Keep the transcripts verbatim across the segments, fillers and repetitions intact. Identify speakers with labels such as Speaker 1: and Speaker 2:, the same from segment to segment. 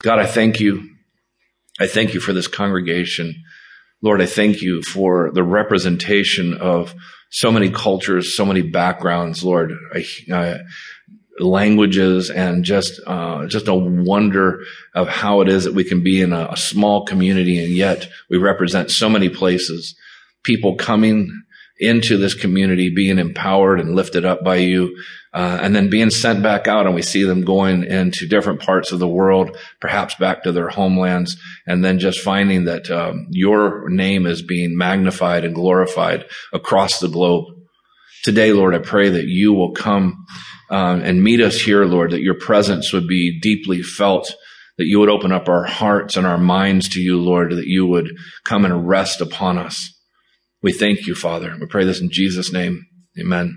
Speaker 1: God, I thank you. I thank you for this congregation. Lord, I thank you for the representation of so many cultures, so many backgrounds, Lord, I, uh, languages, and just uh, just a wonder of how it is that we can be in a, a small community, and yet we represent so many places. People coming into this community, being empowered and lifted up by you, uh, and then being sent back out, and we see them going into different parts of the world, perhaps back to their homelands, and then just finding that um, your name is being magnified and glorified across the globe. Today, Lord, I pray that you will come um, and meet us here, Lord, that your presence would be deeply felt, that you would open up our hearts and our minds to you, Lord, that you would come and rest upon us. We thank you, Father. We pray this in Jesus' name. Amen.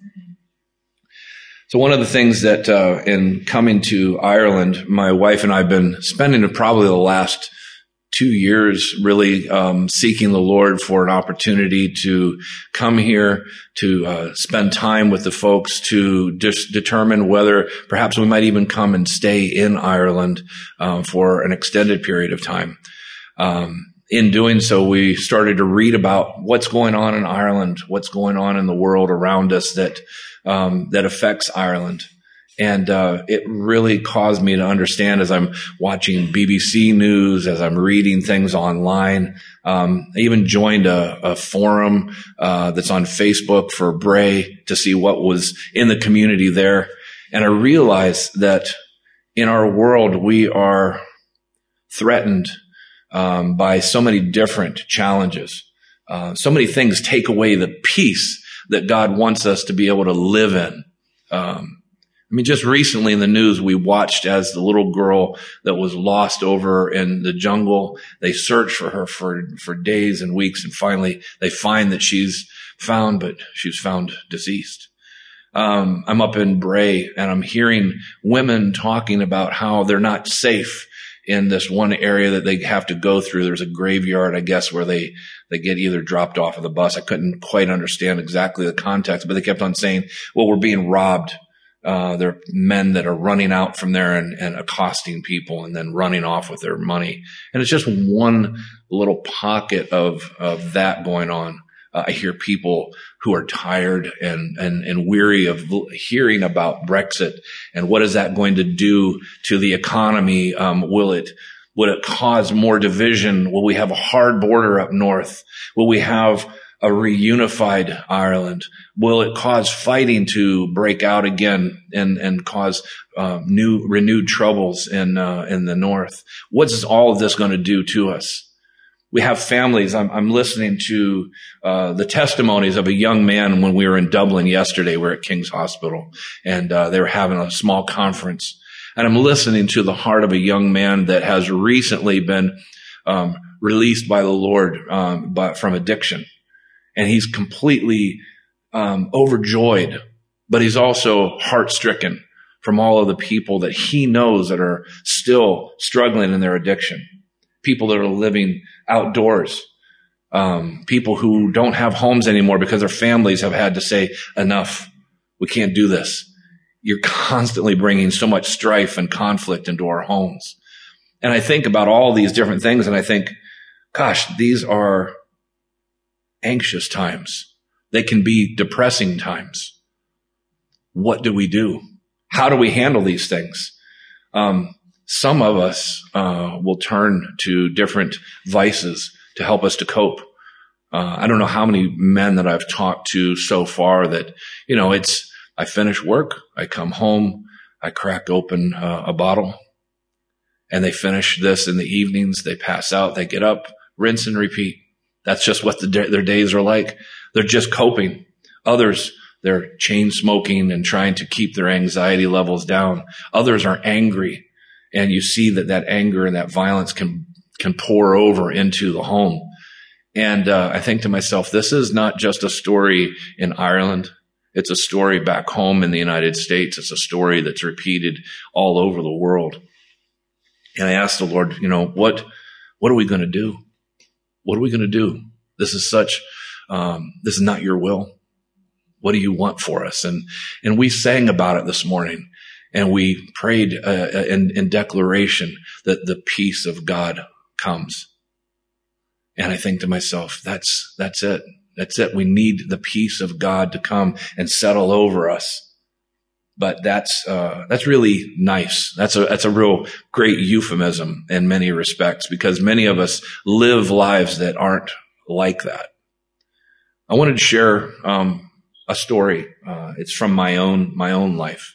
Speaker 1: So one of the things that uh, in coming to Ireland, my wife and I have been spending probably the last two years really um, seeking the Lord for an opportunity to come here, to uh, spend time with the folks, to dis- determine whether perhaps we might even come and stay in Ireland uh, for an extended period of time. Um, in doing so, we started to read about what's going on in Ireland, what's going on in the world around us that um, that affects Ireland. And uh it really caused me to understand as I'm watching B B C News, as I'm reading things online. Um, I even joined a, a forum uh that's on Facebook for Bray to see what was in the community there. And I realized that in our world, we are threatened um by so many different challenges. Uh, so many things take away the peace that God wants us to be able to live in. Um I mean, just recently in the news, we watched as the little girl that was lost over in the jungle, they searched for her for, for days and weeks, and finally they find that she's found, but she's found deceased. Um, I'm up in Bray, and I'm hearing women talking about how they're not safe in this one area that they have to go through. There's a graveyard, I guess, where they, they get either dropped off of the bus. I couldn't quite understand exactly the context, but they kept on saying, well, we're being robbed. Uh, there are men that are running out from there and, and accosting people and then running off with their money. And it's just one little pocket of, of that going on. Uh, I hear people who are tired and, and, and weary of hearing about Brexit and what is that going to do to the economy? Um, will it, will it cause more division? Will we have a hard border up north? Will we have a reunified Ireland? Will it cause fighting to break out again and, and cause uh, new, renewed troubles in, uh, in the north? What's all of this going to do to us? We have families. I'm, I'm listening to uh, the testimonies of a young man when we were in Dublin yesterday. We're at King's Hospital, and uh, they were having a small conference. And I'm listening to the heart of a young man that has recently been um, released by the Lord um, by, from addiction. And he's completely um, overjoyed, but he's also heart-stricken from all of the people that he knows that are still struggling in their addiction. People that are living outdoors, um, people who don't have homes anymore because their families have had to say, enough, we can't do this. You're constantly bringing so much strife and conflict into our homes. And I think about all these different things, and I think, gosh, these are anxious times. They can be depressing times. What do we do? How do we handle these things? Um, some of us uh, will turn to different vices to help us to cope. Uh, I don't know how many men that I've talked to so far that, you know, it's, I finish work, I come home, I crack open uh, a bottle, and they finish this in the evenings, they pass out, they get up, rinse and repeat. That's just what the, their days are like. They're just coping. Others, they're chain smoking and trying to keep their anxiety levels down. Others are angry, and you see that that anger and that violence can can pour over into the home. And uh, I think to myself, this is not just a story in Ireland. It's a story back home in the United States. It's a story that's repeated all over the world. And I asked the Lord, you know, what what are we going to do? What are we going to do? This is such, um, this is not your will. What do you want for us? And, and we sang about it this morning. And we prayed uh, in, in declaration that the peace of God comes. And I think to myself, that's, that's it. That's it. We need the peace of God to come and settle over us. But that's, uh, that's really nice. That's a, that's a real great euphemism in many respects, because many of us live lives that aren't like that. I wanted to share, um, a story. Uh, it's from my own, my own life.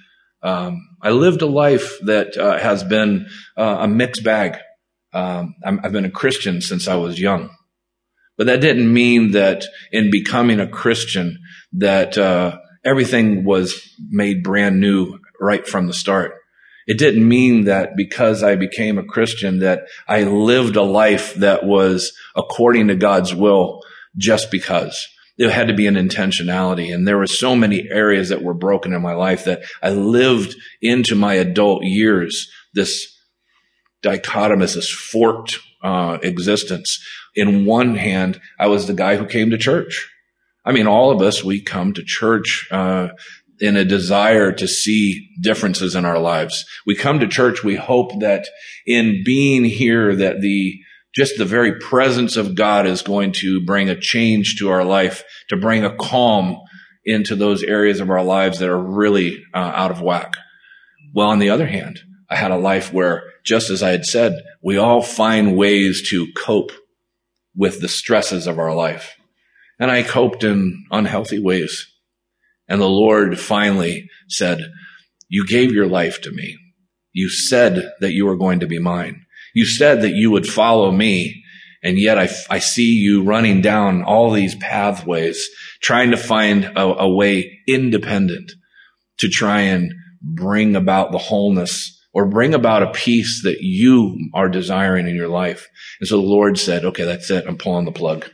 Speaker 1: Um, I lived a life that uh, has been uh, a mixed bag. Um, I'm, I've been a Christian since I was young, but that didn't mean that in becoming a Christian that uh, everything was made brand new right from the start. It didn't mean that because I became a Christian that I lived a life that was according to God's will just because. There had to be an intentionality. And there were so many areas that were broken in my life that I lived into my adult years, this dichotomous, this forked uh, existence. In one hand, I was the guy who came to church. I mean, all of us, we come to church uh, in a desire to see differences in our lives. We come to church, we hope that in being here, that the just the very presence of God is going to bring a change to our life, to bring a calm into those areas of our lives that are really uh, out of whack. Well, on the other hand, I had a life where, just as I had said, we all find ways to cope with the stresses of our life. And I coped in unhealthy ways. And the Lord finally said, "You gave your life to me. You said that you were going to be mine. You said that you would follow me, and yet I, I see you running down all these pathways, trying to find a, a way independent to try and bring about the wholeness or bring about a peace that you are desiring in your life." And so the Lord said, "Okay, that's it. I'm pulling the plug."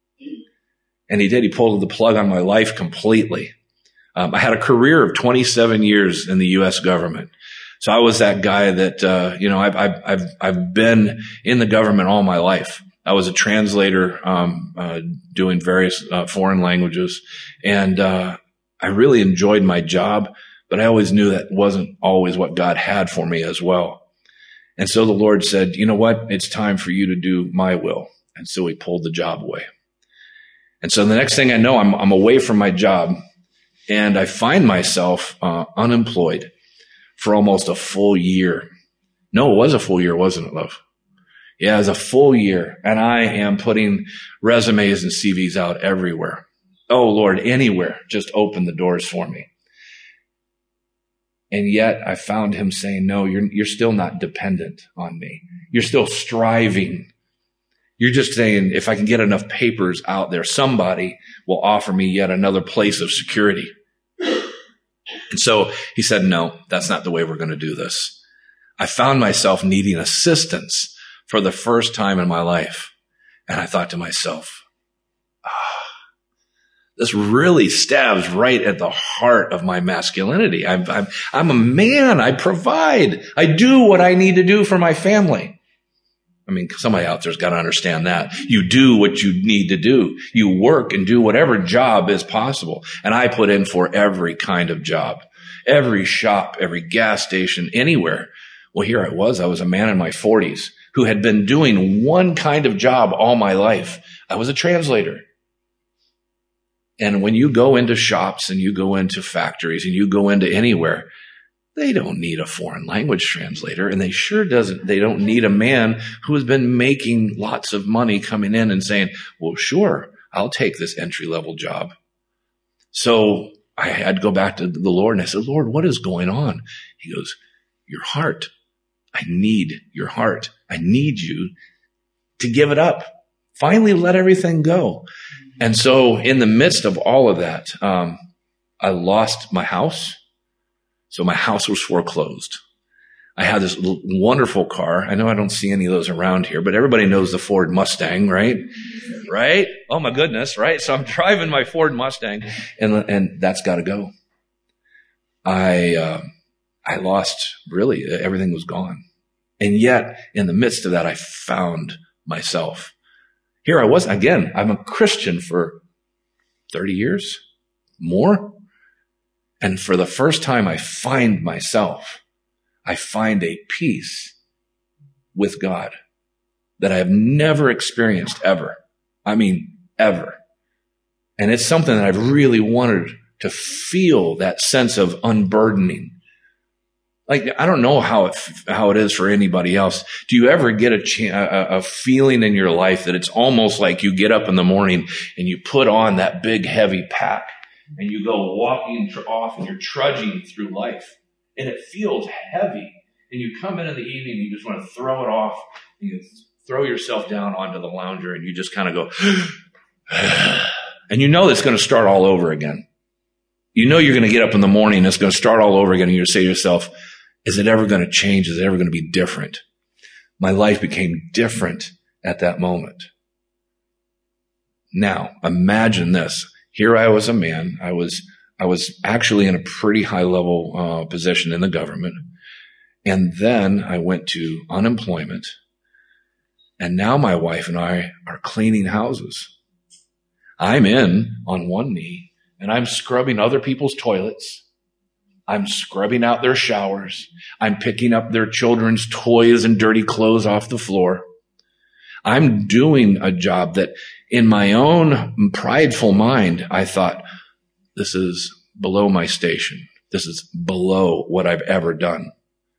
Speaker 1: And he did. He pulled the plug on my life completely. Um, I had a career of twenty-seven years in the U S government. So I was that guy that, uh, you know, I've, I've, I've, I've been in the government all my life. I was a translator, um, uh, doing various, uh, foreign languages. And, uh, I really enjoyed my job, but I always knew that wasn't always what God had for me as well. And so the Lord said, "You know what? It's time for you to do my will." And so he pulled the job away. And so the next thing I know, I'm, I'm away from my job, and I find myself, uh, unemployed for almost a full year. No, it was a full year, wasn't it, love? Yeah, it was a full year. And I am putting resumes and C Vs out everywhere. Oh, Lord, anywhere. Just open the doors for me. And yet I found him saying, "No, you're, you're still not dependent on me. You're still striving. You're just saying, if I can get enough papers out there, somebody will offer me yet another place of security." And so he said, "No, that's not the way we're going to do this." I found myself needing assistance for the first time in my life. And I thought to myself, ah, this really stabs right at the heart of my masculinity. I'm, I'm, I'm a man. I provide. I do what I need to do for my family. I mean, somebody out there's got to understand that. You do what you need to do. You work and do whatever job is possible. And I put in for every kind of job, every shop, every gas station, anywhere. Well, here I was. I was a man in my forties who had been doing one kind of job all my life. I was a translator. And when you go into shops and you go into factories and you go into anywhere, they don't need a foreign language translator, and they sure doesn't. They don't need a man who has been making lots of money coming in and saying, "Well, sure, I'll take this entry level job." So I had to go back to the Lord and I said, "Lord, what is going on?" He goes, "Your heart. I need your heart. I need you to give it up. Finally, let everything go." And so in the midst of all of that, um, I lost my house. So my house was foreclosed. I had this wonderful car. I know I don't see any of those around here, but everybody knows the Ford Mustang, right? Right? Oh my goodness, right? So I'm driving my Ford Mustang, and and that's got to go. I uh, I lost, really, everything was gone. And yet, in the midst of that, I found myself. Here I was, again, I'm a Christian for thirty years, more. And for the first time, I find myself, I find a peace with God that I have never experienced ever. I mean, ever. And it's something that I've really wanted to feel, that sense of unburdening. Like, I don't know how it, how it is for anybody else. Do you ever get a, ch- a, a feeling in your life that it's almost like you get up in the morning and you put on that big heavy pack and you go walking tr- off and you're trudging through life and it feels heavy, and you come in in the evening and you just want to throw it off, and you throw yourself down onto the lounger and you just kind of go, and you know it's going to start all over again. You know you're going to get up in the morning and it's going to start all over again, and you say to yourself, is it ever going to change? Is it ever going to be different? My life became different at that moment. Now, imagine this. Here I was a man. I was, I was actually in a pretty high level uh, position in the government. And then I went to unemployment. And now my wife and I are cleaning houses. I'm in on one knee and I'm scrubbing other people's toilets. I'm scrubbing out their showers. I'm picking up their children's toys and dirty clothes off the floor. I'm doing a job that in my own prideful mind, I thought, this is below my station. This is below what I've ever done.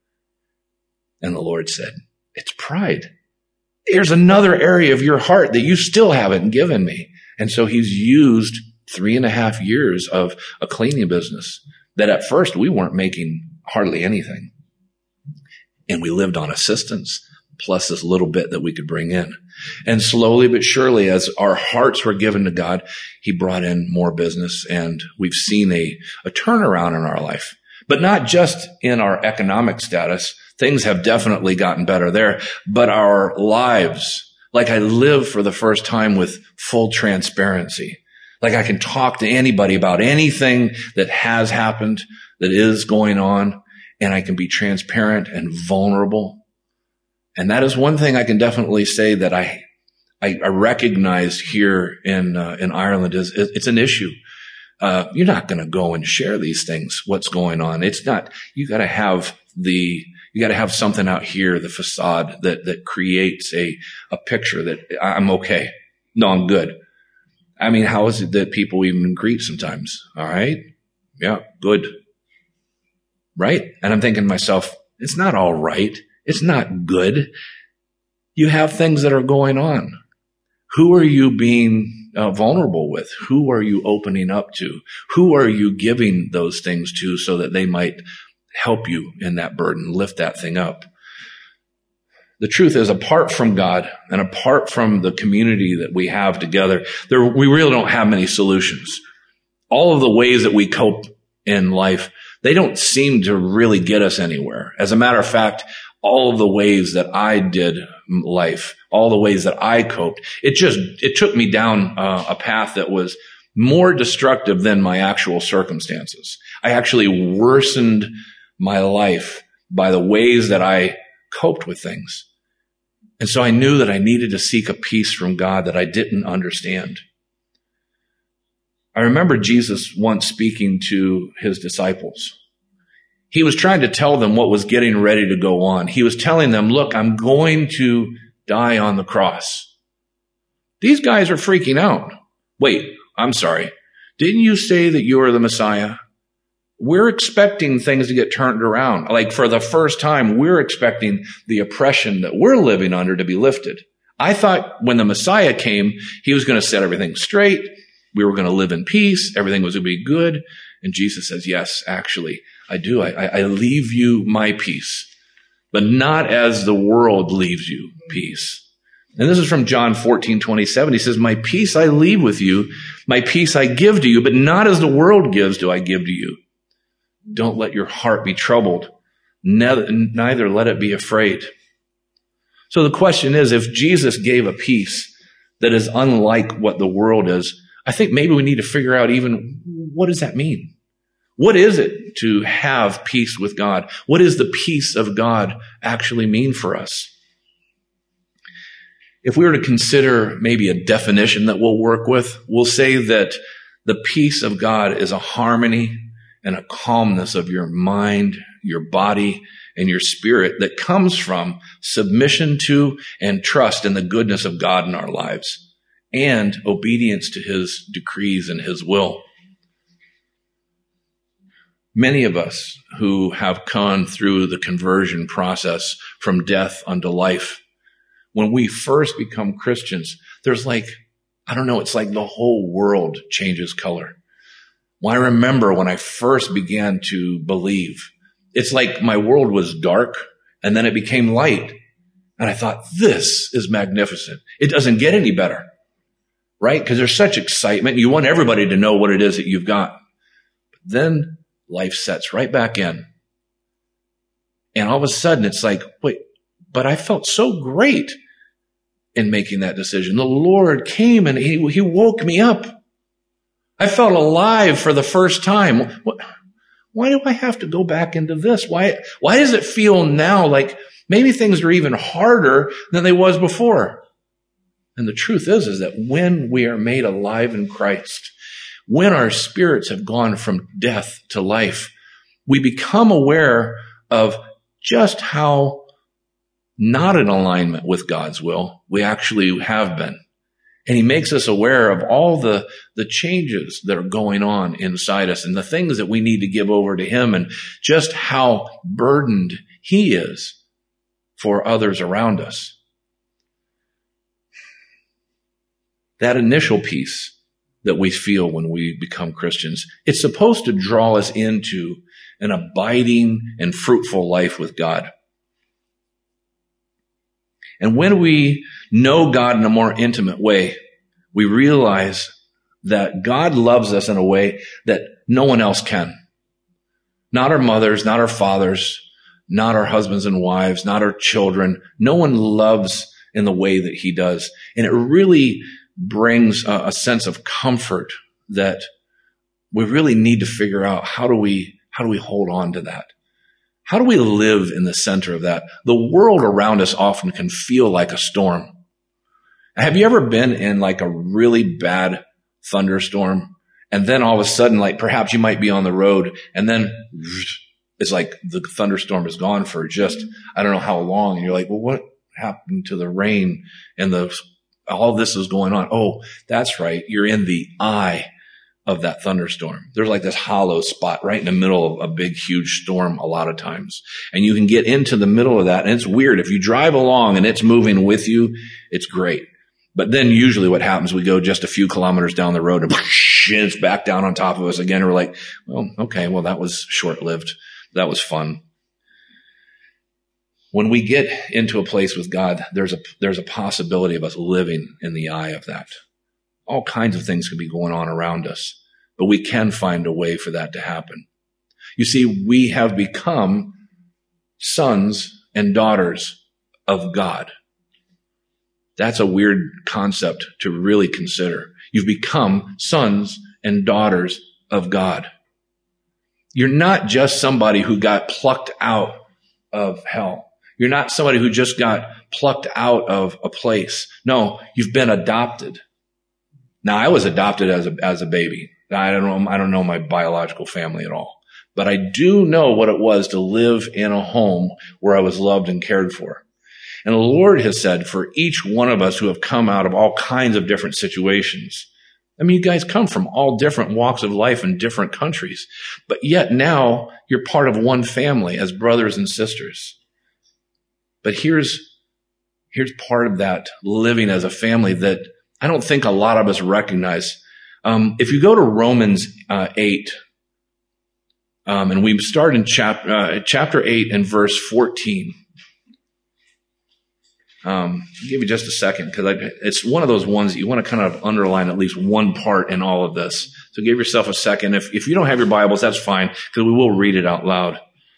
Speaker 1: And the Lord said, it's pride. There's another area of your heart that you still haven't given me. And so he's used three and a half years of a cleaning business that at first we weren't making hardly anything. And we lived on assistance plus this little bit that we could bring in. And slowly but surely, as our hearts were given to God, he brought in more business, and we've seen a, a turnaround in our life. But not just in our economic status. Things have definitely gotten better there, but our lives, like I live for the first time with full transparency. Like I can talk to anybody about anything that has happened, that is going on, and I can be transparent and vulnerable. And that is one thing I can definitely say that I, I, I recognize here in, uh, in Ireland is it, it's an issue. Uh, you're not going to go and share these things, what's going on. It's not, you got to have the, you got to have something out here, the facade that, that creates a, a picture that I'm okay. No, I'm good. I mean, how is it that people even greet sometimes? All right. Yeah. Good. Right. And I'm thinking to myself, it's not all right. It's not good. You have things that are going on. Who are you being uh, vulnerable with? Who are you opening up to? Who are you giving those things to so that they might help you in that burden, lift that thing up? The truth is, apart from God and apart from the community that we have together, there, we really don't have many solutions. All of the ways that we cope in life, they don't seem to really get us anywhere. As a matter of fact, all of the ways that I did life, all the ways that I coped, it just, it took me down uh, a path that was more destructive than my actual circumstances. I actually worsened my life by the ways that I coped with things. And so I knew that I needed to seek a peace from God that I didn't understand. I remember Jesus once speaking to his disciples. He was trying to tell them what was getting ready to go on. He was telling them, look, I'm going to die on the cross. These guys are freaking out. Wait, I'm sorry. Didn't you say that you are the Messiah? We're expecting things to get turned around. Like for the first time, we're expecting the oppression that we're living under to be lifted. I thought when the Messiah came, he was going to set everything straight. We were going to live in peace. Everything was going to be good. And Jesus says, yes, actually, I do. I, I leave you my peace, but not as the world leaves you peace. And this is from John fourteen twenty-seven. He says, my peace I leave with you. My peace I give to you, but not as the world gives do I give to you. Don't let your heart be troubled. Neither let it be afraid. So the question is, if Jesus gave a peace that is unlike what the world is, I think maybe we need to figure out even what does that mean? What is it to have peace with God? What does the peace of God actually mean for us? If we were to consider maybe a definition that we'll work with, we'll say that the peace of God is a harmony and a calmness of your mind, your body, and your spirit that comes from submission to and trust in the goodness of God in our lives and obedience to his decrees and his will. Many of us who have gone through the conversion process from death unto life, when we first become Christians, there's like, I don't know, it's like the whole world changes color. Well, I remember when I first began to believe, it's like my world was dark and then it became light. And I thought, this is magnificent. It doesn't get any better, right? Because there's such excitement. You want everybody to know what it is that you've got. But then life sets right back in. And all of a sudden it's like, wait, but I felt so great in making that decision. The Lord came and he, he woke me up. I felt alive for the first time. What? Why do I have to go back into this? Why, why does it feel now like maybe things are even harder than they was before? And the truth is, is that when we are made alive in Christ, when our spirits have gone from death to life, we become aware of just how not in alignment with God's will we actually have been. And he makes us aware of all the, the changes that are going on inside us and the things that we need to give over to him and just how burdened he is for others around us. That initial peace that we feel when we become Christians, it's supposed to draw us into an abiding and fruitful life with God. And when we know God in a more intimate way, we realize that God loves us in a way that no one else can. Not our mothers, not our fathers, not our husbands and wives, not our children. No one loves in the way that he does. And it really brings a, a sense of comfort that we really need to figure out how do we, how do we hold on to that? How do we live in the center of that? The world around us often can feel like a storm. Have you ever been in like a really bad thunderstorm? And then all of a sudden, like perhaps you might be on the road and then it's like the thunderstorm is gone for just, I don't know how long. And you're like, well, what happened to the rain and the, all this is going on? Oh, that's right. You're in the eye of that thunderstorm. There's like this hollow spot right in the middle of a big, huge storm a lot of times. And you can get into the middle of that. And it's weird. If you drive along and it's moving with you, it's great. But then usually what happens, we go just a few kilometers down the road and it's back down on top of us again. We're like, well, okay, well, that was short-lived. That was fun. When we get into a place with God, there's a, there's a possibility of us living in the eye of that. All kinds of things can be going on around us, but we can find a way for that to happen. You see, we have become sons and daughters of God. That's a weird concept to really consider. You've become sons and daughters of God. You're not just somebody who got plucked out of hell. You're not somebody who just got plucked out of a place. No, you've been adopted. Now, I was adopted as a, as a baby. I don't know, I don't know my biological family at all, but I do know what it was to live in a home where I was loved and cared for. And the Lord has said for each one of us who have come out of all kinds of different situations, I mean, you guys come from all different walks of life in different countries, but yet now you're part of one family as brothers and sisters. But here's, here's part of that living as a family that I don't think a lot of us recognize. Um, if you go to Romans uh, eight, um, and we start in chap- uh, chapter eight and verse fourteen. Um, I'll give you just a second because it's one of those ones that you want to kind of underline at least one part in all of this. So give yourself a second. If, if you don't have your Bibles, that's fine because we will read it out loud.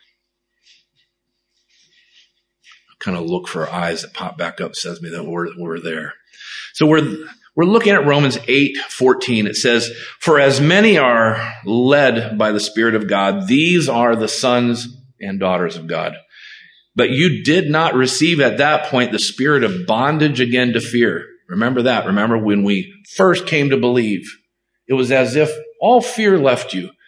Speaker 1: Kind of look for eyes that pop back up, says me that we're, we're there. So we're, we're looking at Romans eight fourteen. It says, for as many are led by the Spirit of God, these are the sons and daughters of God. But you did not receive at that point the spirit of bondage again to fear. Remember that. Remember when we first came to believe, it was as if all fear left you.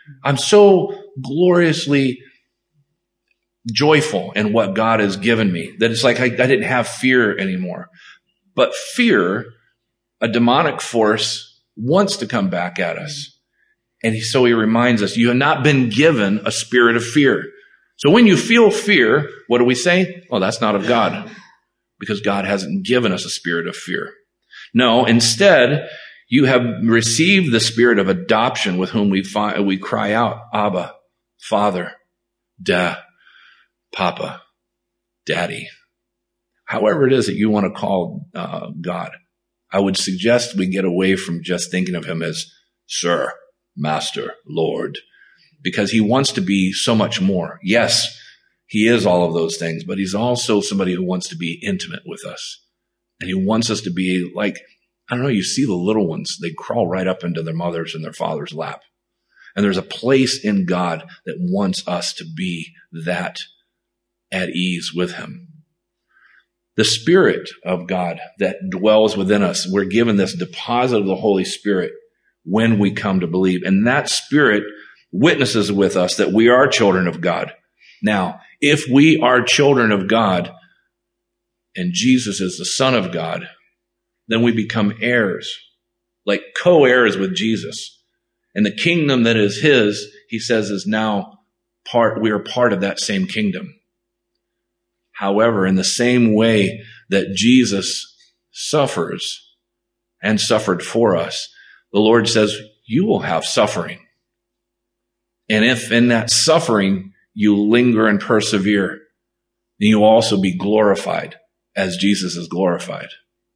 Speaker 1: I'm so gloriously joyful in what God has given me that it's like I, I didn't have fear anymore. But fear, a demonic force, wants to come back at us. And he, so he reminds us, you have not been given a spirit of fear. So when you feel fear, what do we say? Oh, that's not of God, because God hasn't given us a spirit of fear. No, instead, you have received the spirit of adoption with whom we fi- we cry out, Abba, Father, Da, Papa, Daddy. However it is that you want to call uh, God, I would suggest we get away from just thinking of him as Sir, Master, Lord, because he wants to be so much more. Yes, he is all of those things, but he's also somebody who wants to be intimate with us. And he wants us to be like, I don't know, you see the little ones, they crawl right up into their mother's and their father's lap. And there's a place in God that wants us to be that at ease with him. The Spirit of God that dwells within us, we're given this deposit of the Holy Spirit when we come to believe. And that Spirit witnesses with us that we are children of God. Now, if we are children of God and Jesus is the Son of God, then we become heirs, like co-heirs with Jesus. And the kingdom that is his, he says, is now part, we are part of that same kingdom. However, in the same way that Jesus suffers and suffered for us, the Lord says, you will have suffering. And if in that suffering you linger and persevere, then you will also be glorified as Jesus is glorified.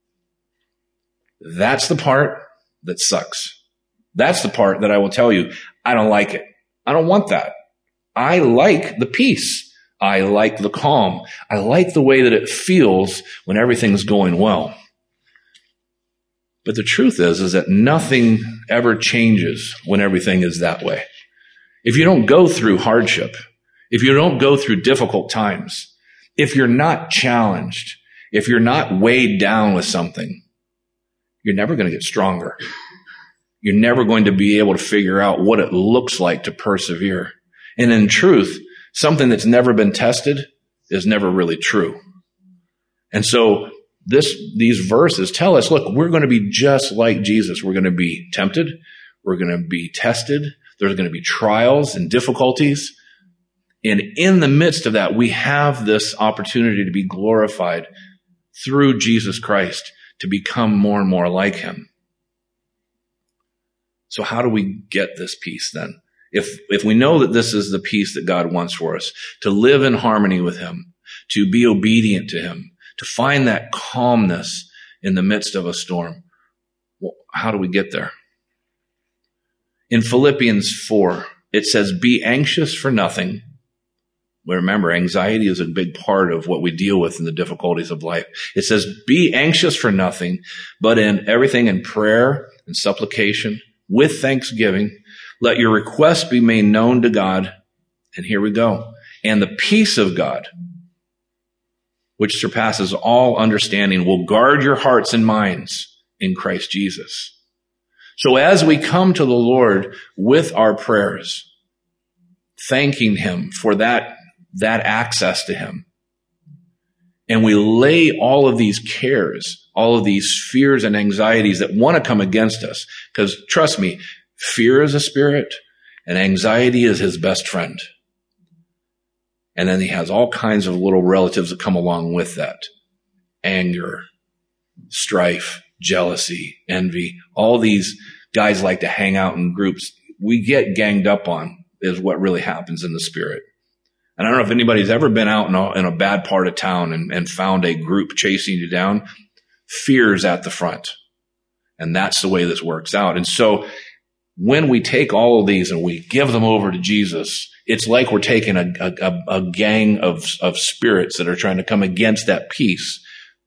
Speaker 1: That's the part that sucks. That's the part that I will tell you, I don't like it. I don't want that. I like the peace. I like the calm. I like the way that it feels when everything's going well. But the truth is, is that nothing ever changes when everything is that way. If you don't go through hardship, if you don't go through difficult times, if you're not challenged, if you're not weighed down with something, you're never going to get stronger. You're never going to be able to figure out what it looks like to persevere. And in truth, something that's never been tested is never really true. And so this, these verses tell us, look, we're going to be just like Jesus. We're going to be tempted. We're going to be tested. There's going to be trials and difficulties. And in the midst of that, we have this opportunity to be glorified through Jesus Christ, to become more and more like him. So how do we get this peace then? If, if we know that this is the peace that God wants for us, to live in harmony with him, to be obedient to him, to find that calmness in the midst of a storm, well, how do we get there? In Philippians four, it says, be anxious for nothing. Well, remember, anxiety is a big part of what we deal with in the difficulties of life. It says, be anxious for nothing, but in everything in prayer and supplication, with thanksgiving, let your requests be made known to God. And here we go. And the peace of God, which surpasses all understanding, will guard your hearts and minds in Christ Jesus. So as we come to the Lord with our prayers, thanking him for that, that access to him, and we lay all of these cares, all of these fears and anxieties that want to come against us, because trust me, fear is a spirit and anxiety is his best friend. And then he has all kinds of little relatives that come along with that. Anger, strife, jealousy, envy, all these guys like to hang out in groups. We get ganged up on is what really happens in the spirit. And I don't know if anybody's ever been out in a, in a bad part of town and, and found a group chasing you down. Fear's at the front. And that's the way this works out. And so when we take all of these and we give them over to Jesus, it's like we're taking a, a, a gang of, of spirits that are trying to come against that peace,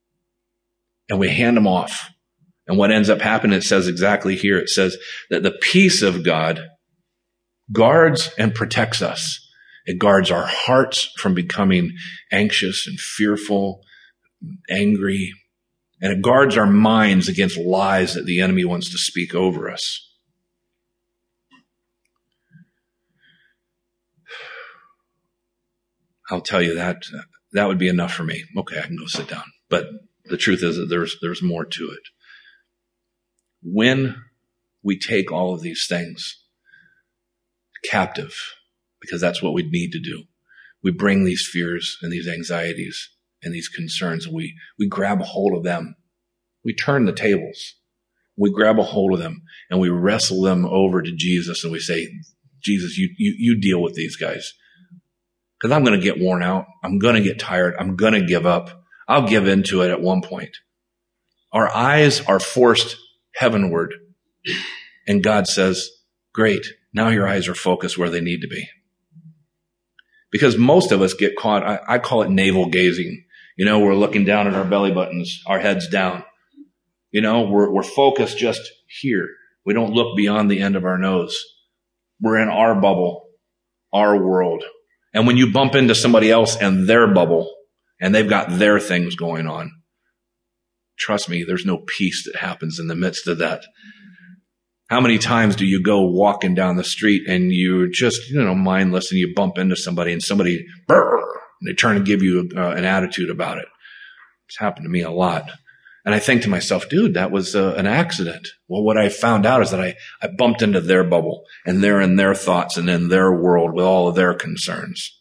Speaker 1: and we hand them off. And what ends up happening, it says exactly here, it says that the peace of God guards and protects us. It guards our hearts from becoming anxious and fearful, angry, and it guards our minds against lies that the enemy wants to speak over us. I'll tell you that uh, that would be enough for me. Okay, I can go sit down. But the truth is that there's there's more to it. When we take all of these things captive, because that's what we need to do, we bring these fears and these anxieties and these concerns, we we grab a hold of them. We turn the tables. We grab a hold of them and we wrestle them over to Jesus and we say, Jesus, you you, you deal with these guys. Because I'm going to get worn out. I'm going to get tired. I'm going to give up. I'll give into it at one point. Our eyes are forced heavenward. And God says, great, now your eyes are focused where they need to be. Because most of us get caught, I, I call it navel gazing. You know, we're looking down at our belly buttons, our heads down. You know, we're, we're focused just here. We don't look beyond the end of our nose. We're in our bubble, our world. And when you bump into somebody else and their bubble, and they've got their things going on, trust me, there's no peace that happens in the midst of that. How many times do you go walking down the street and you're just, you know, mindless and you bump into somebody and somebody, brr, and they turn to give you uh, an attitude about it? It's happened to me a lot. And I think to myself, dude, that was uh, an accident. Well, what I found out is that I, I bumped into their bubble and they're in their thoughts and in their world with all of their concerns.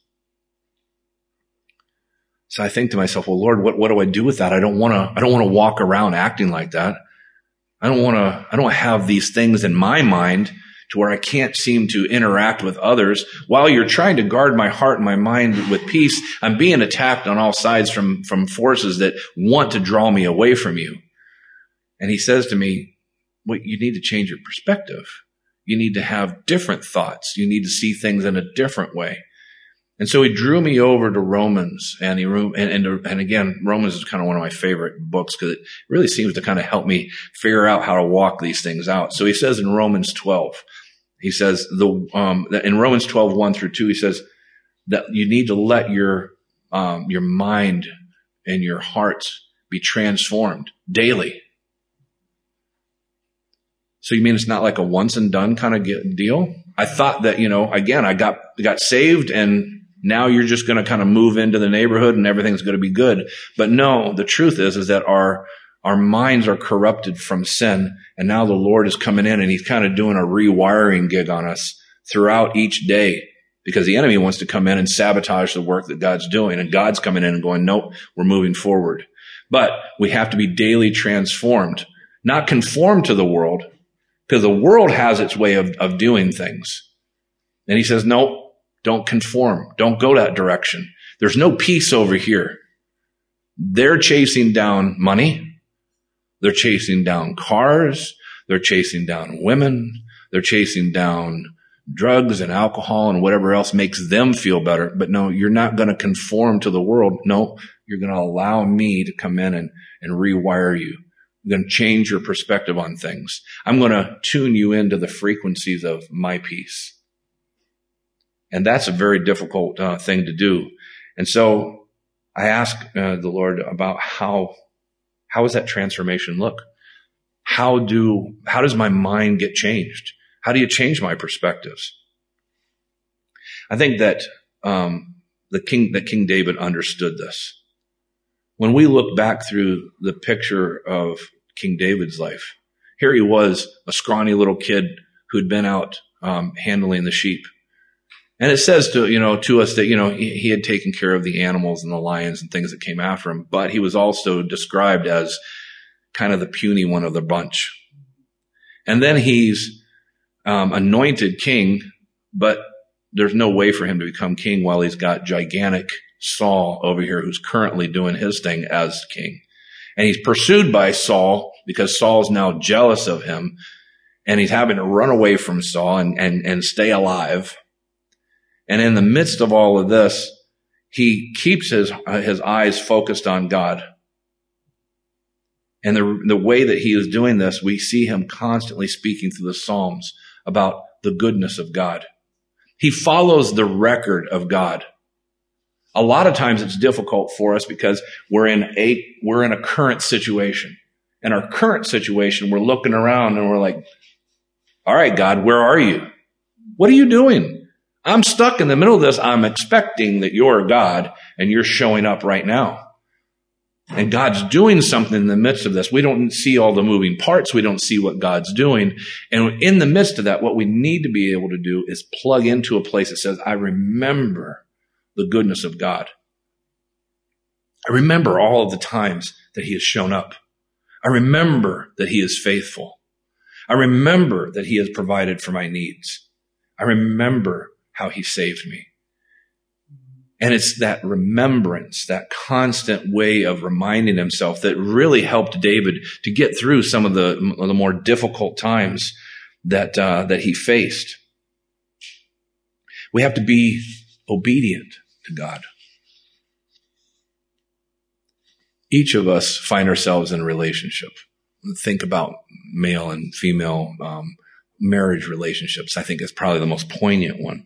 Speaker 1: So I think to myself, well, Lord, what, what do I do with that? I don't want to, I don't want to walk around acting like that. I don't want to, I don't have these things in my mind to where I can't seem to interact with others. While you're trying to guard my heart and my mind with peace, I'm being attacked on all sides from, from forces that want to draw me away from you. And he says to me, well, you need to change your perspective. You need to have different thoughts. You need to see things in a different way. And so he drew me over to Romans, and he and, and, and again, Romans is kind of one of my favorite books because it really seems to kind of help me figure out how to walk these things out. So he says in Romans twelve, he says the um, in Romans twelve, one through two, he says that you need to let your um, your mind and your hearts be transformed daily. So you mean it's not like a once and done kind of deal? I thought that, you know, again, I got got saved and now you're just going to kind of move into the neighborhood and everything's going to be good. But no, the truth is, is that our, our minds are corrupted from sin. And now the Lord is coming in and he's kind of doing a rewiring gig on us throughout each day because the enemy wants to come in and sabotage the work that God's doing. And God's coming in and going, nope, we're moving forward. But we have to be daily transformed, not conformed to the world, because the world has its way of, of doing things. And he says, nope. Don't conform. Don't go that direction. There's no peace over here. They're chasing down money. They're chasing down cars. They're chasing down women. They're chasing down drugs and alcohol and whatever else makes them feel better. But no, you're not going to conform to the world. No, you're going to allow me to come in and, and rewire you. I'm going to change your perspective on things. I'm going to tune you into the frequencies of my peace. And that's a very difficult uh, thing to do. And so I ask uh, the Lord about how, how does that transformation look? How do, how does my mind get changed? How do you change my perspectives? I think that, um, the king, that King David understood this. When we look back through the picture of King David's life, here he was, a scrawny little kid who'd been out, um, handling the sheep. And it says to, you know, to us that, you know, he, he had taken care of the animals and the lions and things that came after him, but he was also described as kind of the puny one of the bunch. And then he's um, anointed king, but there's no way for him to become king while he's got gigantic Saul over here who's currently doing his thing as king. And he's pursued by Saul because Saul's now jealous of him, and he's having to run away from Saul and, and, and stay alive. And in the midst of all of this, he keeps his, uh, his eyes focused on God. And the, the way that he is doing this, we see him constantly speaking through the Psalms about the goodness of God. He follows the record of God. A lot of times it's difficult for us because we're in a, we're in a current situation. In our current situation, we're looking around and we're like, all right, God, where are you? What are you doing? I'm stuck in the middle of this. I'm expecting that you're God and you're showing up right now. And God's doing something in the midst of this. We don't see all the moving parts. We don't see what God's doing. And in the midst of that, what we need to be able to do is plug into a place that says, I remember the goodness of God. I remember all of the times that he has shown up. I remember that he is faithful. I remember that he has provided for my needs. I remember how he saved me. And it's that remembrance, that constant way of reminding himself that really helped David to get through some of the, the more difficult times that, uh, that he faced. We have to be obedient to God. Each of us find ourselves in a relationship. Think about male and female um, marriage relationships. I think it's probably the most poignant one.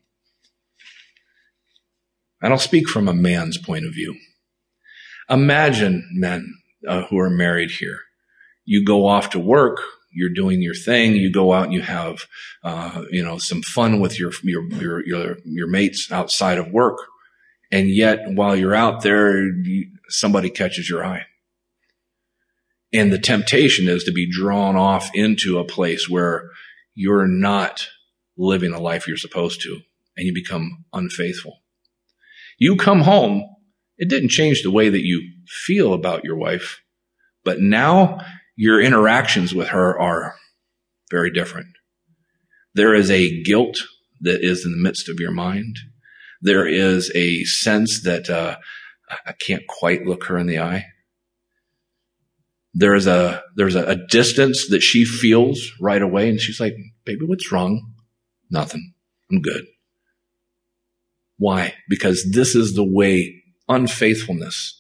Speaker 1: And I'll speak from a man's point of view. Imagine men uh, who are married here. You go off to work, you're doing your thing, you go out and you have, uh, you know, some fun with your, your, your, your, your mates outside of work. And yet while you're out there, you, somebody catches your eye. And the temptation is to be drawn off into a place where you're not living a life you're supposed to, and you become unfaithful. You come home, it didn't change the way that you feel about your wife, but now your interactions with her are very different. There is a guilt that is in the midst of your mind. There is a sense that uh, I can't quite look her in the eye. There's a there's a, a distance that she feels right away, and she's like, baby, what's wrong? Nothing. I'm good. Why? Because this is the way unfaithfulness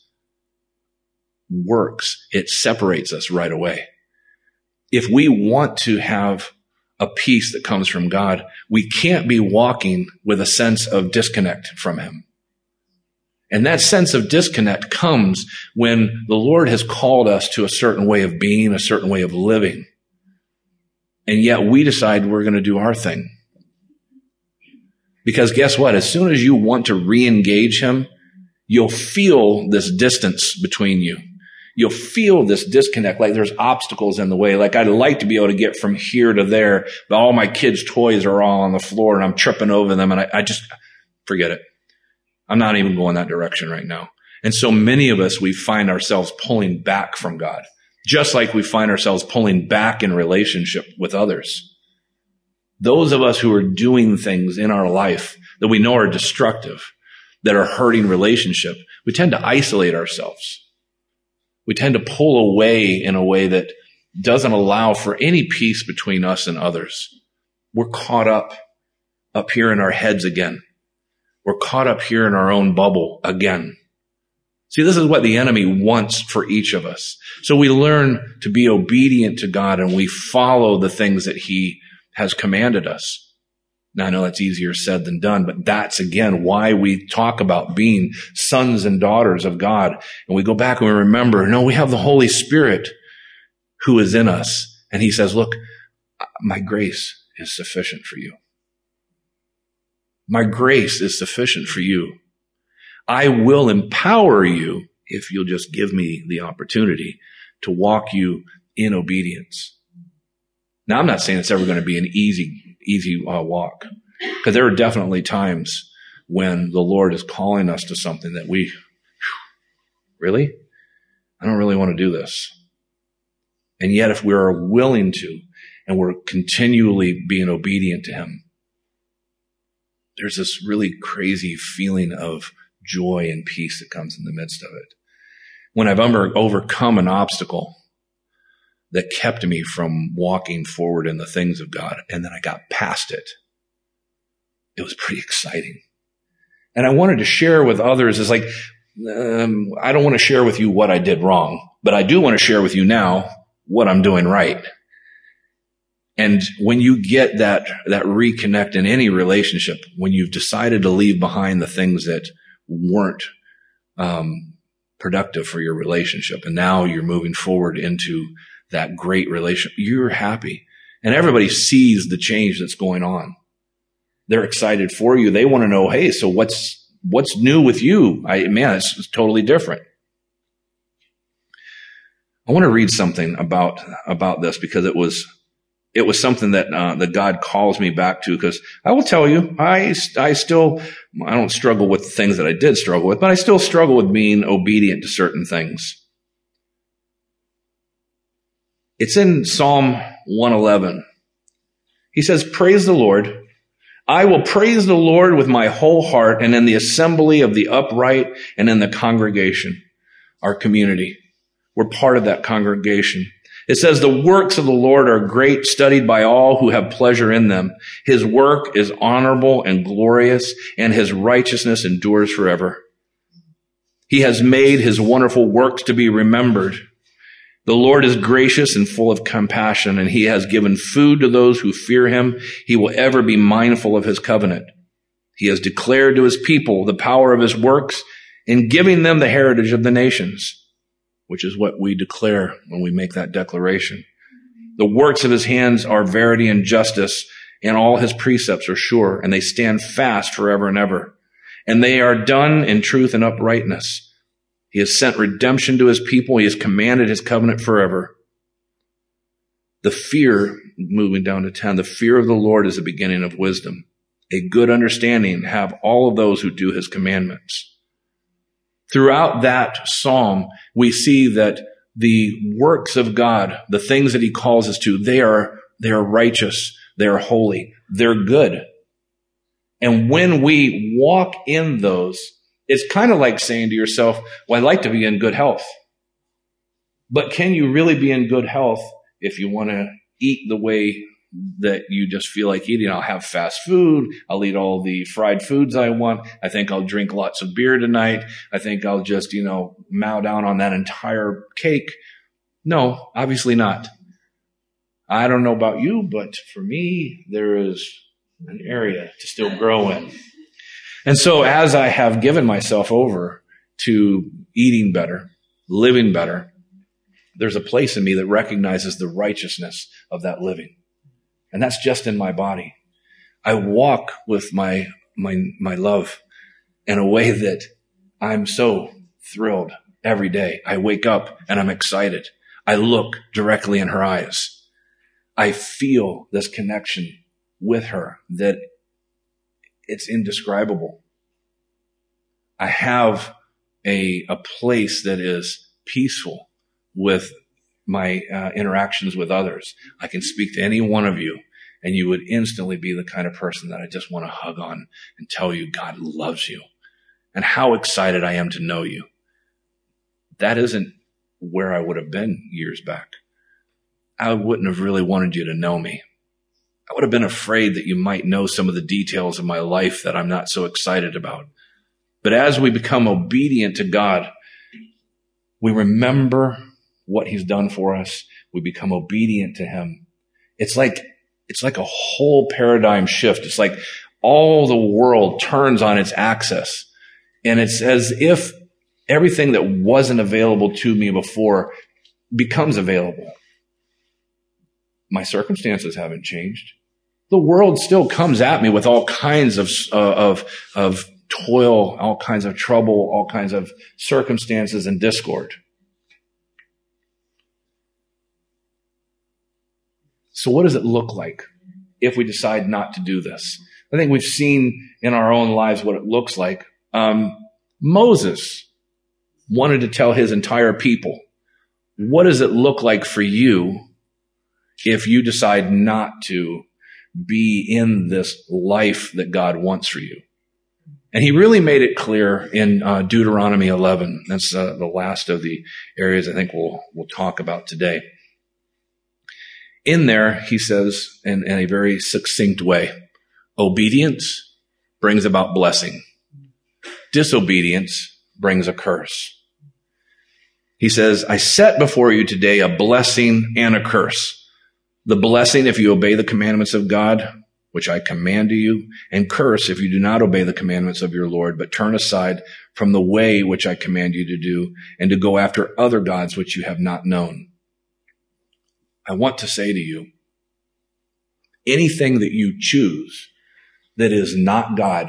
Speaker 1: works. It separates us right away. If we want to have a peace that comes from God, we can't be walking with a sense of disconnect from him. And that sense of disconnect comes when the Lord has called us to a certain way of being, a certain way of living. And yet we decide we're going to do our thing. Because guess what? As soon as you want to re-engage him, you'll feel this distance between you. You'll feel this disconnect, like there's obstacles in the way. Like I'd like to be able to get from here to there, but all my kids' toys are all on the floor and I'm tripping over them, and I, I just forget it. I'm not even going that direction right now. And so many of us, we find ourselves pulling back from God, just like we find ourselves pulling back in relationship with others. Those of us who are doing things in our life that we know are destructive, that are hurting relationship, we tend to isolate ourselves. We tend to pull away in a way that doesn't allow for any peace between us and others. We're caught up, up here in our heads again. We're caught up here in our own bubble again. See, this is what the enemy wants for each of us. So we learn to be obedient to God and we follow the things that he has commanded us. Now, I know that's easier said than done, but that's, again, why we talk about being sons and daughters of God. And we go back and we remember, no, we have the Holy Spirit who is in us. And he says, look, my grace is sufficient for you. My grace is sufficient for you. I will empower you if you'll just give me the opportunity to walk you in obedience. Now, I'm not saying it's ever going to be an easy, easy uh, walk, because there are definitely times when the Lord is calling us to something that we, really? I don't really want to do this. And yet, if we're willing to, and we're continually being obedient to him, there's this really crazy feeling of joy and peace that comes in the midst of it. When I've overcome an obstacle that kept me from walking forward in the things of God, and then I got past it, it was pretty exciting. And I wanted to share with others, it's like, um, I don't want to share with you what I did wrong, but I do want to share with you now what I'm doing right. And when you get that, that reconnect in any relationship, when you've decided to leave behind the things that weren't um, productive for your relationship, and now you're moving forward into that great relationship, you're happy. And everybody sees the change that's going on. They're excited for you. They want to know, hey, so what's what's new with you? I man, it's, it's totally different. I want to read something about about this because it was it was something that uh, that God calls me back to. Because I will tell you, I I still I don't struggle with the things that I did struggle with, but I still struggle with being obedient to certain things. It's in Psalm one eleven. He says, "Praise the Lord. I will praise the Lord with my whole heart, and in the assembly of the upright and in the congregation," our community. We're part of that congregation. It says, "The works of the Lord are great, studied by all who have pleasure in them. His work is honorable and glorious, and his righteousness endures forever. He has made his wonderful works to be remembered. The Lord is gracious and full of compassion, and he has given food to those who fear him. He will ever be mindful of his covenant. He has declared to his people the power of his works in giving them the heritage of the nations," which is what we declare when we make that declaration. "The works of his hands are verity and justice, and all his precepts are sure, and they stand fast forever and ever. And they are done in truth and uprightness. He has sent redemption to his people. He has commanded his covenant forever. The fear," moving down to ten, "the fear of the Lord is the beginning of wisdom. A good understanding have all of those who do his commandments." Throughout that psalm, we see that the works of God, the things that he calls us to, they are, they are righteous, they are holy, they're good. And when we walk in those, it's kind of like saying to yourself, well, I'd like to be in good health. But can you really be in good health if you want to eat the way that you just feel like eating? I'll have fast food. I'll eat all the fried foods I want. I think I'll drink lots of beer tonight. I think I'll just, you know, mow down on that entire cake. No, obviously not. I don't know about you, but for me, there is an area to still grow in. And so as I have given myself over to eating better, living better, there's a place in me that recognizes the righteousness of that living. And that's just in my body. I walk with my, my, my love in a way that I'm so thrilled every day. I wake up and I'm excited. I look directly in her eyes. I feel this connection with her that it's indescribable. I have a, a place that is peaceful with my uh, interactions with others. I can speak to any one of you and you would instantly be the kind of person that I just want to hug on and tell you God loves you and how excited I am to know you. That isn't where I would have been years back. I wouldn't have really wanted you to know me. I would have been afraid that you might know some of the details of my life that I'm not so excited about. But as we become obedient to God, we remember what he's done for us. We become obedient to him. It's like, it's like a whole paradigm shift. It's like all the world turns on its axis. And it's as if everything that wasn't available to me before becomes available. My circumstances haven't changed. The world still comes at me with all kinds of, uh, of, of toil, all kinds of trouble, all kinds of circumstances and discord. So what does it look like if we decide not to do this? I think we've seen in our own lives what it looks like. Um, Moses wanted to tell his entire people, what does it look like for you if you decide not to be in this life that God wants for you? And he really made it clear in uh, Deuteronomy eleven. That's uh, the last of the areas I think we'll we'll talk about today. In there, he says in, in a very succinct way, obedience brings about blessing. Disobedience brings a curse. He says, I set before you today a blessing and a curse. The blessing if you obey the commandments of God, which I command to you, and curse if you do not obey the commandments of your Lord, but turn aside from the way which I command you to do, and to go after other gods which you have not known. I want to say to you, anything that you choose that is not God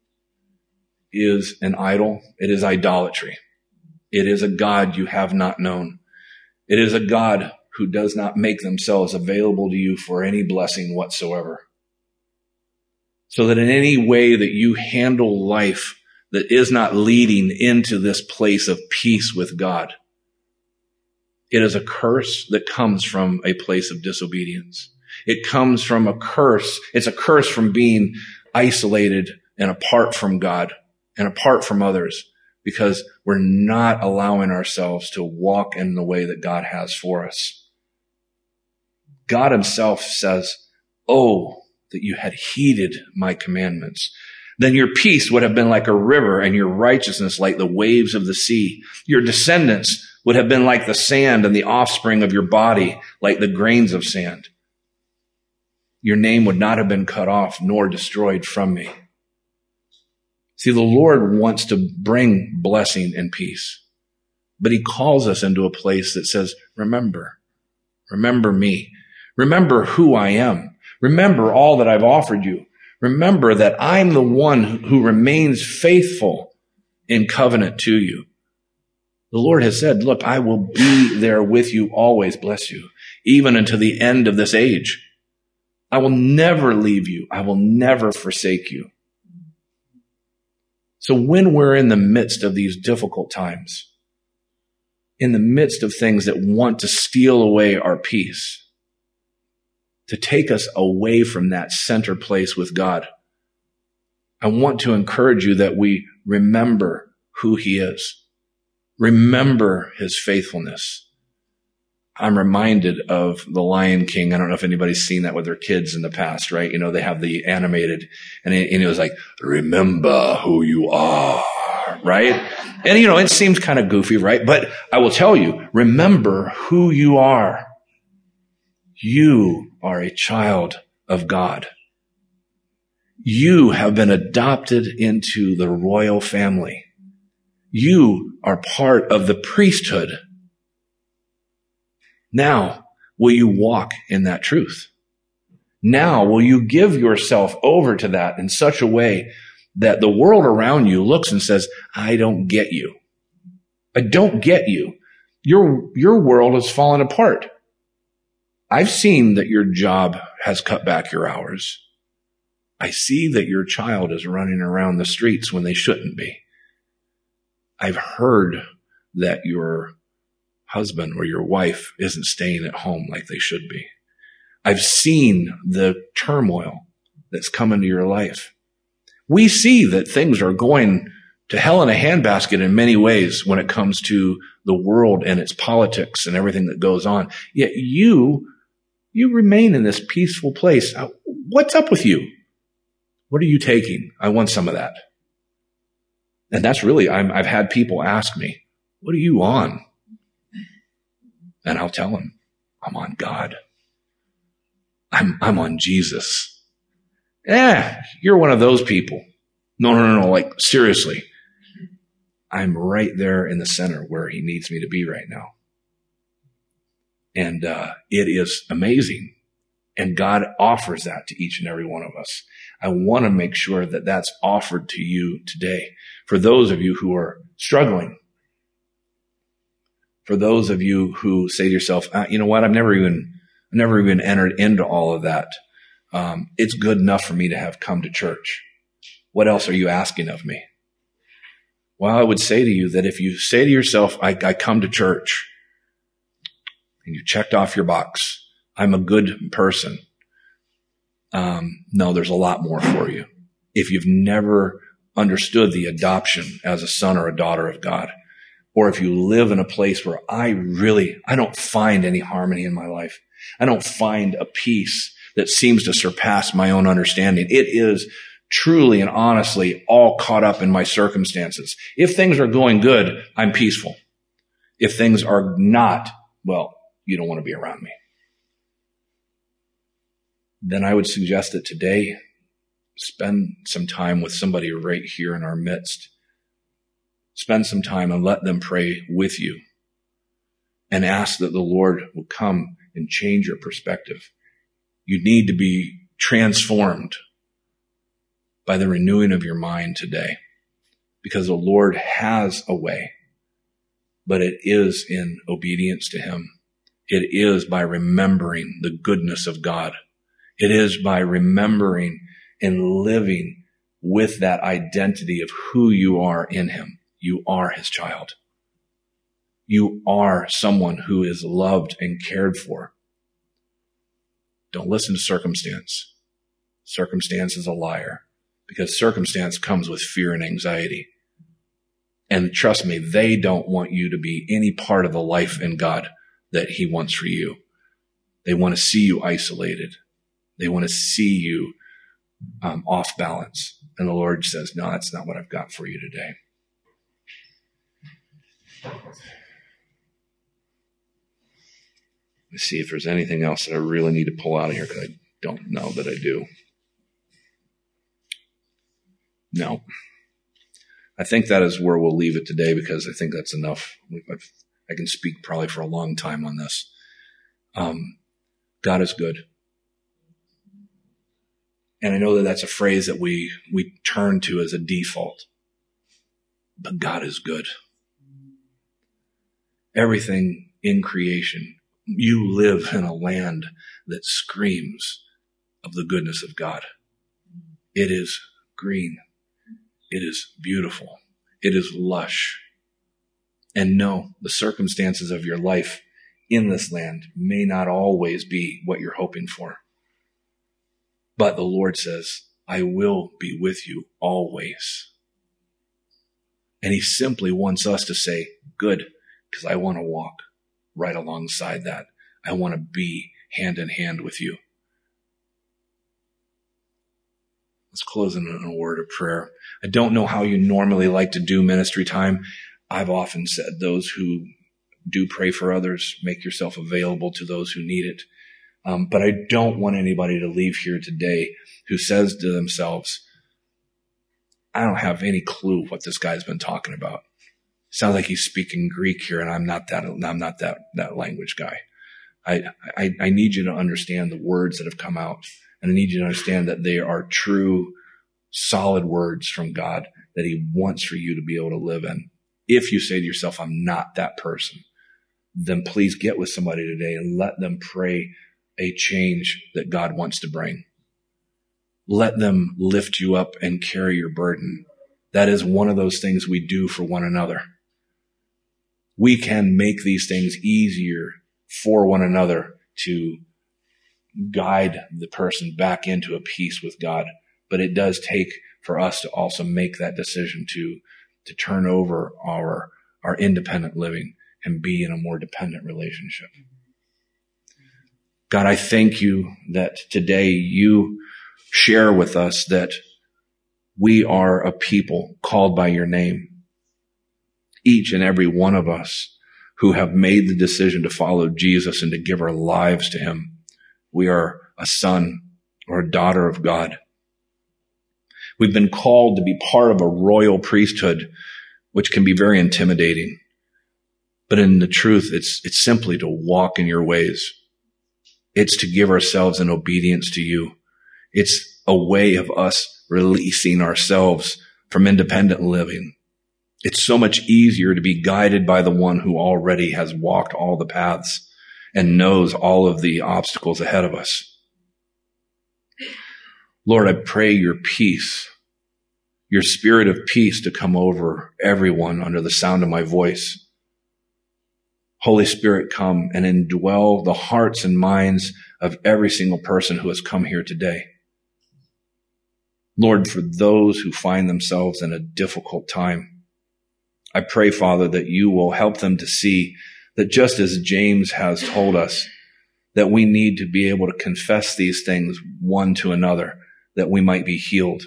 Speaker 1: is an idol. It is idolatry. It is a God you have not known. It is a God who does not make themselves available to you for any blessing whatsoever. So that in any way that you handle life that is not leading into this place of peace with God, it is a curse that comes from a place of disobedience. It comes from a curse. It's a curse from being isolated and apart from God and apart from others, because we're not allowing ourselves to walk in the way that God has for us. God himself says, "Oh, that you had heeded my commandments. Then your peace would have been like a river and your righteousness like the waves of the sea. Your descendants would have been like the sand and the offspring of your body like the grains of sand. Your name would not have been cut off nor destroyed from me." See, the Lord wants to bring blessing and peace, but he calls us into a place that says, remember, remember me. Remember who I am. Remember all that I've offered you. Remember that I'm the one who remains faithful in covenant to you. The Lord has said, look, I will be there with you always, bless you, even unto the end of this age. I will never leave you. I will never forsake you. So when we're in the midst of these difficult times, in the midst of things that want to steal away our peace, to take us away from that center place with God, I want to encourage you that we remember who he is. Remember his faithfulness. I'm reminded of The Lion King. I don't know if anybody's seen that with their kids in the past, right? You know, they have the animated, and it, and it was like, remember who you are, right? And, you know, it seems kind of goofy, right? But I will tell you, remember who you are. You are a child of God. You have been adopted into the royal family. You are part of the priesthood. Now, will you walk in that truth? Now, will you give yourself over to that in such a way that the world around you looks and says, I don't get you. I don't get you. Your, your world has fallen apart. I've seen that your job has cut back your hours. I see that your child is running around the streets when they shouldn't be. I've heard that your husband or your wife isn't staying at home like they should be. I've seen the turmoil that's come into your life. We see that things are going to hell in a handbasket in many ways when it comes to the world and its politics and everything that goes on. Yet you, you remain in this peaceful place. What's up with you? What are you taking? I want some of that. And that's really, I'm, I've had people ask me, what are you on? And I'll tell them, I'm on God. I'm, I'm on Jesus. Yeah, you're one of those people. No, no, no, no, like seriously. I'm right there in the center where he needs me to be right now. And uh, it is amazing. And God offers that to each and every one of us. I want to make sure that that's offered to you today. For those of you who are struggling, for those of you who say to yourself, ah, you know what, I've never even, I've never even entered into all of that. Um, it's good enough for me to have come to church. What else are you asking of me? Well, I would say to you that if you say to yourself, I, I come to church, and you checked off your box, I'm a good person. Um, no, there's a lot more for you. If you've never understood the adoption as a son or a daughter of God, or if you live in a place where I really, I don't find any harmony in my life. I don't find a peace that seems to surpass my own understanding. It is truly and honestly all caught up in my circumstances. If things are going good, I'm peaceful. If things are not, well, you don't want to be around me. Then I would suggest that today, spend some time with somebody right here in our midst. Spend some time and let them pray with you and ask that the Lord will come and change your perspective. You need to be transformed by the renewing of your mind today, because the Lord has a way, but it is in obedience to him. It is by remembering the goodness of God. It is by remembering and living with that identity of who you are in him. You are his child. You are someone who is loved and cared for. Don't listen to circumstance. Circumstance is a liar, because circumstance comes with fear and anxiety. And trust me, they don't want you to be any part of the life in God that he wants for you. They want to see you isolated. They want to see you um, off balance. And the Lord says, no, that's not what I've got for you today. Let's see if there's anything else that I really need to pull out of here, because I don't know that I do. No. I think that is where we'll leave it today, because I think that's enough. I've, I can speak probably for a long time on this. Um, God is good. And I know that that's a phrase that we, we turn to as a default. But God is good. Everything in creation, you live in a land that screams of the goodness of God. It is green. It is beautiful. It is lush. And no, the circumstances of your life in this land may not always be what you're hoping for. But the Lord says, I will be with you always. And he simply wants us to say, good, because I want to walk right alongside that. I want to be hand in hand with you. Let's close in a word of prayer. I don't know how you normally like to do ministry time. I've often said those who do pray for others, make yourself available to those who need it. Um, but I don't want anybody to leave here today who says to themselves, I don't have any clue what this guy's been talking about. Sounds like he's speaking Greek here, and I'm not that, I'm not that, that language guy. I, I, I need you to understand the words that have come out. And I need you to understand that they are true, solid words from God that he wants for you to be able to live in. If you say to yourself, I'm not that person, then please get with somebody today and let them pray a change that God wants to bring. Let them lift you up and carry your burden. That is one of those things we do for one another. We can make these things easier for one another to guide the person back into a peace with God. But it does take for us to also make that decision to, to turn over our, our independent living and be in a more dependent relationship. God, I thank you that today you share with us that we are a people called by your name. Each and every one of us who have made the decision to follow Jesus and to give our lives to him. We are a son or a daughter of God. We've been called to be part of a royal priesthood, which can be very intimidating. But in the truth, it's, it's simply to walk in your ways. It's to give ourselves in obedience to you. It's a way of us releasing ourselves from independent living. It's so much easier to be guided by the one who already has walked all the paths and knows all of the obstacles ahead of us. Lord, I pray your peace, your spirit of peace to come over everyone under the sound of my voice. Holy Spirit, come and indwell the hearts and minds of every single person who has come here today. Lord, for those who find themselves in a difficult time, I pray, Father, that you will help them to see that just as James has told us, that we need to be able to confess these things one to another, that we might be healed.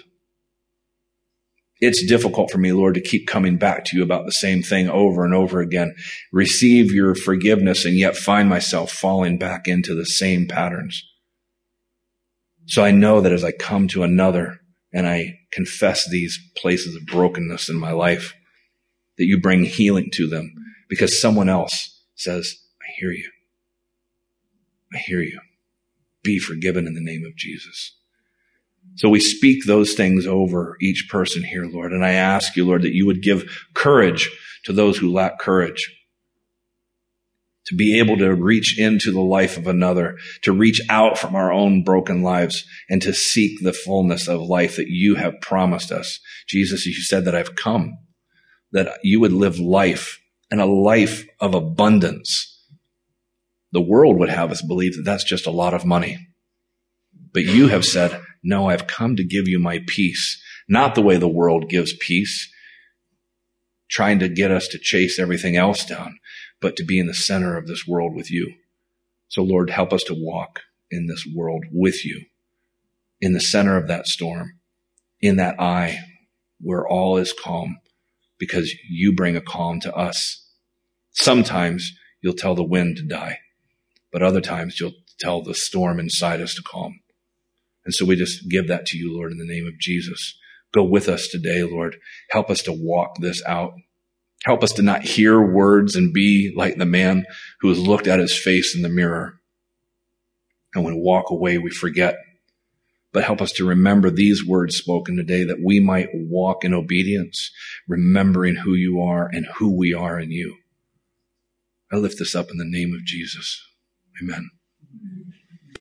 Speaker 1: It's difficult for me, Lord, to keep coming back to you about the same thing over and over again, receive your forgiveness, and yet find myself falling back into the same patterns. So I know that as I come to another and I confess these places of brokenness in my life, that you bring healing to them because someone else says, I hear you. I hear you. Be forgiven in the name of Jesus. So we speak those things over each person here, Lord. And I ask you, Lord, that you would give courage to those who lack courage, to be able to reach into the life of another, to reach out from our own broken lives and to seek the fullness of life that you have promised us. Jesus, you said that I've come, that you would live life and a life of abundance. The world would have us believe that that's just a lot of money. But you have said, no, I've come to give you my peace, not the way the world gives peace, trying to get us to chase everything else down, but to be in the center of this world with you. So Lord, help us to walk in this world with you, in the center of that storm, in that eye where all is calm, because you bring a calm to us. Sometimes you'll tell the wind to die, but other times you'll tell the storm inside us to calm. And so we just give that to you, Lord, in the name of Jesus. Go with us today, Lord. Help us to walk this out. Help us to not hear words and be like the man who has looked at his face in the mirror. And when we walk away, we forget. But help us to remember these words spoken today, that we might walk in obedience, remembering who you are and who we are in you. I lift this up in the name of Jesus. Amen.